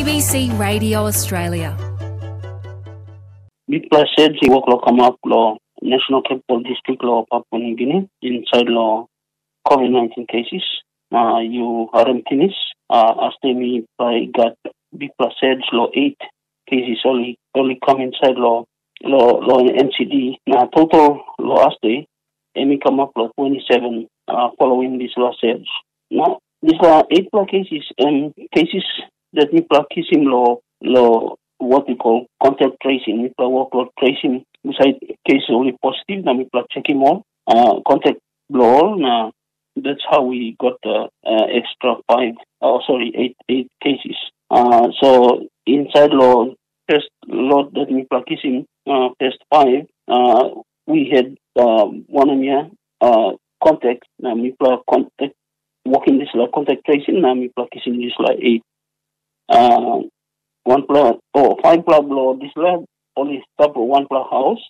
ABC Radio Australia. Big Plus said he work law come up law National Capital District law Papua New Guinea inside law COVID-19 cases. You RMTNIS as they got Big Plus said law 8 cases only come inside law NCD. Now total law as they come up law 27 following this law said. Now these are 8 cases that we practice in law what we call contact tracing. We workload tracing beside case only positive, then we check him all. Contact blow now that's how we got the extra 8 cases. So inside law first lot that we practicing first 5 we had 1 year contact, now we contact working this like contact tracing, now we practicing this like 8. 5 blow this lab only stop 1 house.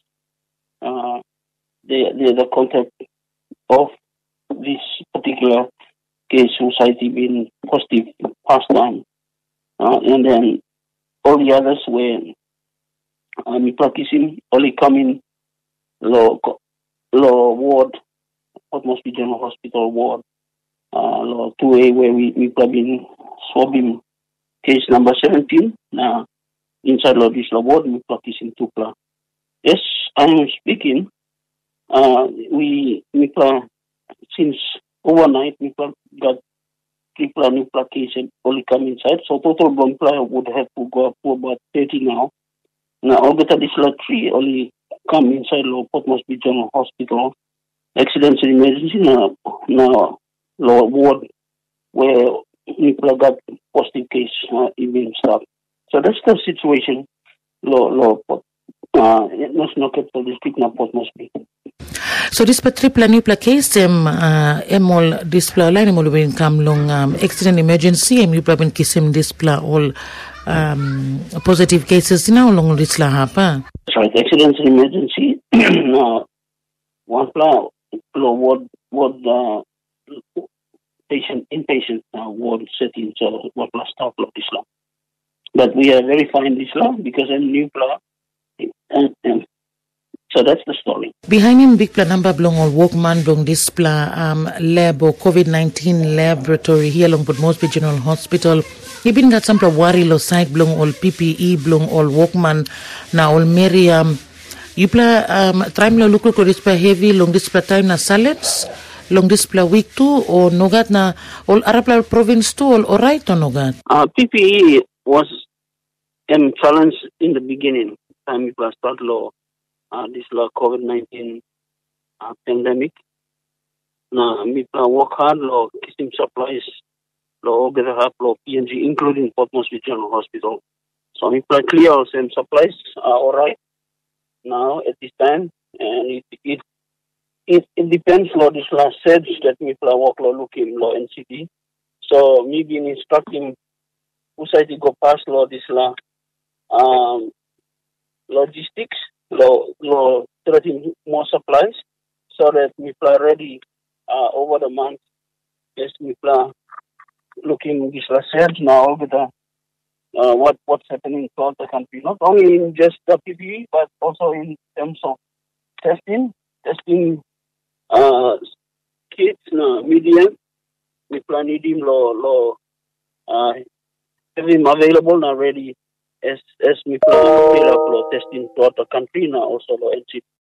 The contact of this particular case society been positive past time, and then all the others were practicing only coming low ward, what must be general hospital ward, law 2A where we been swabbing case number 17. Now inside law this ward we practicing 2 Yes, I'm speaking. We since overnight we got 3 new cases only come inside. So total bomb would have to go up to about 30 now. Now all better this law 3 only come inside law Port Moresby General Hospital. Accidents and emergency now law ward where people got positive case even stuff. So that's the situation. National Capital District na Port Moresby. So this triple new case all display line will be come long accident emergency and you probably kisim display all positive cases now long this la hapa. Sorry, accidents and emergency. One ward inpatient ward setting, so what plus stop of this law. But we are verifying this law because a new law, and so that's the story. Behind him, big plan number belong all workman belong this lab or COVID-19 laboratory here along Port Moresby General Hospital. He been got some worry lo site belong all PPE belong all workman now all Miriam. You play try me look this heavy long this time na salads. Long display week 2 or nogat na all Arab province 2 all right or nogat? PPE was challenge in the beginning. Time we start law this law COVID-19 pandemic. Now we work hard law kitchen supplies law get help law PNG including Port Moresby General Hospital. So we clear our same supplies all right now at this time, and it depends law this last said that we work law looking law NCD. So me being instructing society go past law this law logistics law getting more supplies so that we ready over the month. Yes, we looking this last said now with the what's happening throughout the country, not only in just the PPE but also in terms of testing kids medium we need him have him available now ready as we plan testing throughout the country now also NCD.